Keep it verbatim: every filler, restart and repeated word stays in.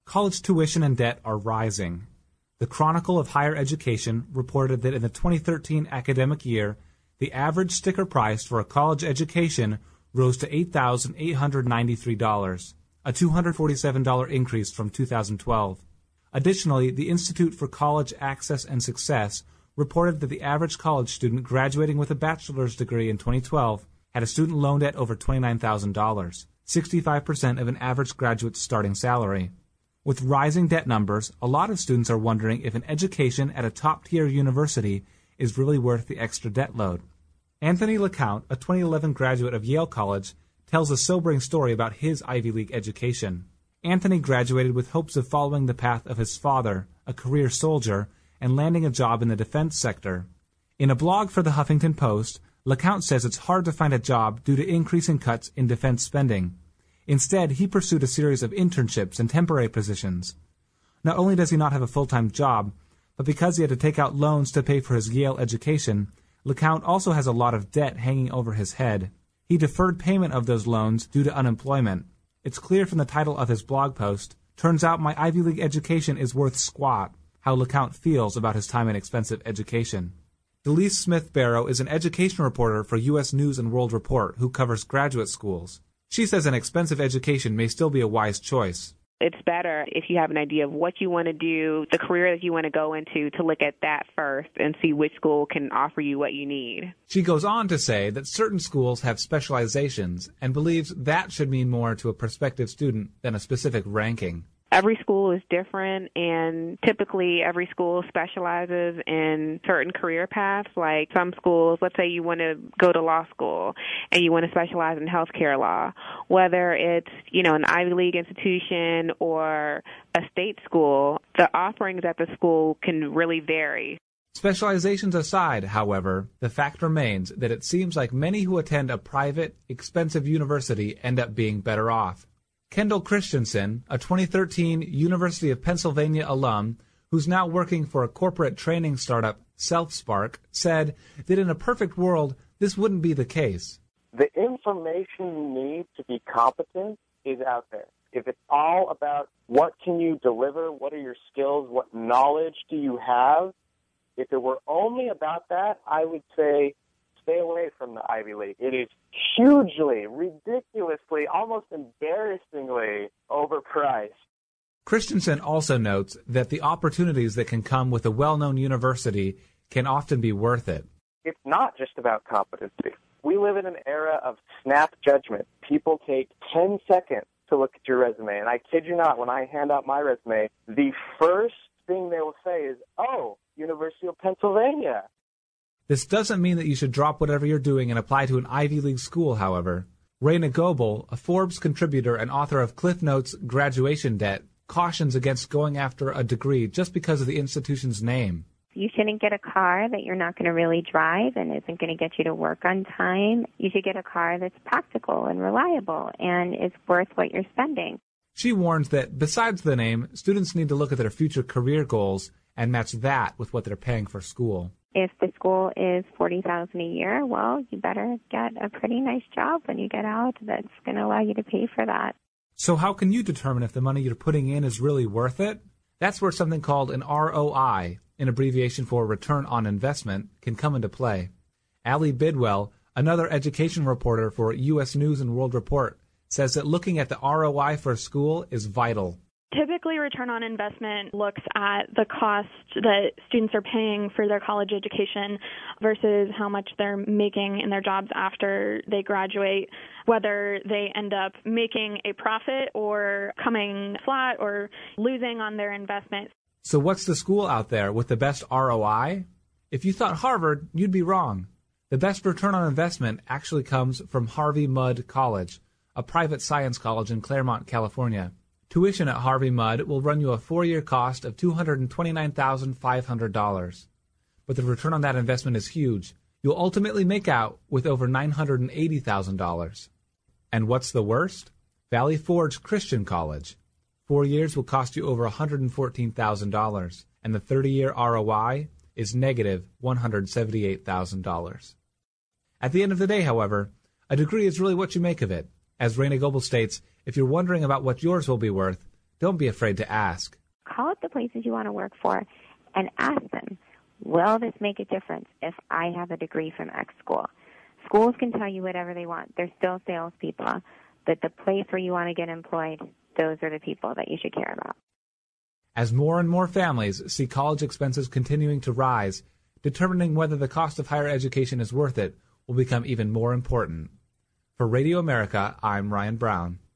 college tuition and debt are rising. The Chronicle of Higher Education reported that in the twenty thirteen academic year, the average sticker price for a college education rose to eight thousand eight hundred ninety-three dollars, a two hundred forty-seven dollars increase from two thousand twelve. Additionally, the Institute for College Access and Success reported that the average college student graduating with a bachelor's degree in twenty twelve had a student loan debt over twenty-nine thousand dollars, sixty-five percent of an average graduate's starting salary. With rising debt numbers, a lot of students are wondering if an education at a top-tier university is really worth the extra debt load. Anthony LeCount, a twenty eleven graduate of Yale College, tells a sobering story about his Ivy League education. Anthony graduated with hopes of following the path of his father, a career soldier, and landing a job in the defense sector. In a blog for the Huffington Post, LeCount says it's hard to find a job due to increasing cuts in defense spending. Instead, he pursued a series of internships and temporary positions. Not only does he not have a full-time job, but because he had to take out loans to pay for his Yale education, LeCount also has a lot of debt hanging over his head. He deferred payment of those loans due to unemployment. It's clear from the title of his blog post, "Turns out my Ivy League education is worth squat," how LeCount feels about his time in expensive education. Delise Smith Barrow is an education reporter for U S News and World Report who covers graduate schools. She says an expensive education may still be a wise choice. It's better if you have an idea of what you want to do, the career that you want to go into, to look at that first and see which school can offer you what you need. She goes on to say that certain schools have specializations and believes that should mean more to a prospective student than a specific ranking. Every school is different, and typically every school specializes in certain career paths. Like some schools, let's say you want to go to law school and you want to specialize in healthcare law, whether it's, you know, an Ivy League institution or a state school, the offerings at the school can really vary. Specializations aside, however, the fact remains that it seems like many who attend a private, expensive university end up being better off. Kendall Christensen, a twenty thirteen University of Pennsylvania alum who's now working for a corporate training startup, SelfSpark, said that in a perfect world, this wouldn't be the case. The information you need to be competent is out there. If it's all about what can you deliver, what are your skills, what knowledge do you have, if it were only about that, I would say stay away from the Ivy League. It is hugely, ridiculously, almost embarrassingly overpriced. Christensen also notes that the opportunities that can come with a well-known university can often be worth it. It's not just about competency. We live in an era of snap judgment. People take ten seconds to look at your resume, and I kid you not, when I hand out my resume, the first thing they will say is, "Oh, University of Pennsylvania." This doesn't mean that you should drop whatever you're doing and apply to an Ivy League school, however. Raina Goebel, a Forbes contributor and author of Cliff Notes Graduation Debt, cautions against going after a degree just because of the institution's name. You shouldn't get a car that you're not going to really drive and isn't going to get you to work on time. You should get a car that's practical and reliable and is worth what you're spending. She warns that besides the name, students need to look at their future career goals and match that with what they're paying for school. If the school is forty thousand dollars a year, well, you better get a pretty nice job when you get out that's going to allow you to pay for that. So how can you determine if the money you're putting in is really worth it? That's where something called an R O I, an abbreviation for return on investment, can come into play. Allie Bidwell, another education reporter for U S News and World Report, says that looking at the R O I for a school is vital. Typically, return on investment looks at the cost that students are paying for their college education versus how much they're making in their jobs after they graduate, whether they end up making a profit or coming flat or losing on their investment. So what's the school out there with the best R O I? If you thought Harvard, you'd be wrong. The best return on investment actually comes from Harvey Mudd College, a private science college in Claremont, California. Tuition at Harvey Mudd will run you a four-year cost of two hundred twenty-nine thousand five hundred dollars. But the return on that investment is huge. You'll ultimately make out with over nine hundred eighty thousand dollars. And what's the worst? Valley Forge Christian College. Four years will cost you over one hundred fourteen thousand dollars, and the thirty-year R O I is negative one hundred seventy-eight thousand dollars. At the end of the day, however, a degree is really what you make of it. As Raina Goebel states, if you're wondering about what yours will be worth, Don't be afraid to ask. Call up the places you want to work for and ask them, will this make a difference if I have a degree from X school? Schools can tell you whatever they want. They're still salespeople. But the place where you want to get employed, those are the people that you should care about. As more and more families see college expenses continuing to rise, determining whether the cost of higher education is worth it will become even more important. For Radio America, I'm Ryan Brown.